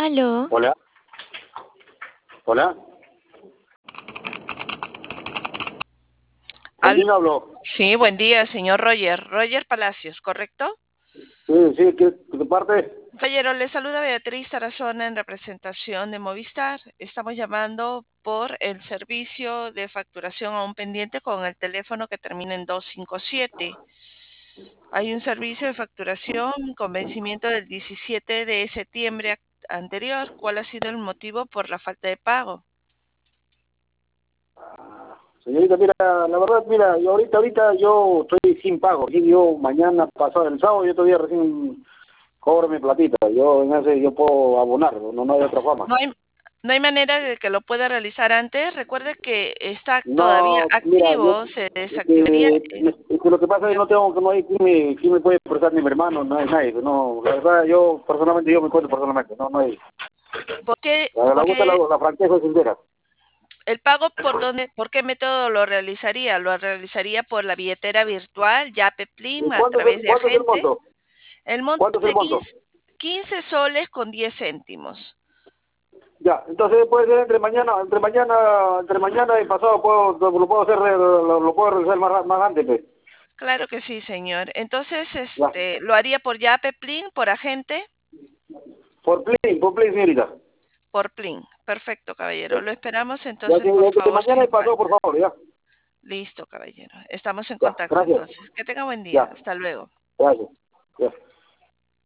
Aló. Hola. Hola. ¿Con quién hablo? Sí, buen día, señor Roger. Roger Palacios, ¿correcto? Sí, sí, ¿qué parte? Caballero, le saluda Beatriz Tarazona en representación de Movistar. Estamos llamando por el servicio de facturación a un pendiente con el teléfono que termina en 257. Hay un servicio de facturación con vencimiento del 17 de septiembre anterior. ¿Cuál ha sido el motivo por la falta de pago? Señorita, mira, la verdad, mira, yo ahorita yo estoy sin pago. Sí, yo mañana, pasado el sábado, yo todavía recién cobro mi platita. Yo en ese yo puedo abonar, no hay otra forma. No hay manera de que lo pueda realizar antes. Recuerde que está todavía No, mira, activo, se desactivaría. es que lo que pasa es que no hay quien me puede prestar ni mi hermano, no hay nadie. No, la verdad, yo personalmente, yo me cuento personalmente, no hay. ¿Por qué, La gusta la franqueza es sincera. el pago por qué método lo realizaría? ¿Lo realizaría por la billetera virtual, Yape ¿Y Plim, a través de cuánto es el agente? monto? El monto ¿Cuánto es el de monto? 15 soles con 10 céntimos. Ya, entonces puede ser entre mañana y pasado lo puedo hacer, lo puedo realizar más antes, pues. Claro que sí, señor. Entonces, Ya. ¿lo haría por Yape Plim, por agente? Por play, señorita. Por Plim. Perfecto, caballero. Ya, Lo esperamos ya entonces, que por entre favor, mañana y sin pasado, por falta. favor, ya. Listo, caballero. Estamos en Ya, contacto gracias. entonces. Que tenga buen día. Ya, Hasta luego. gracias. Ya.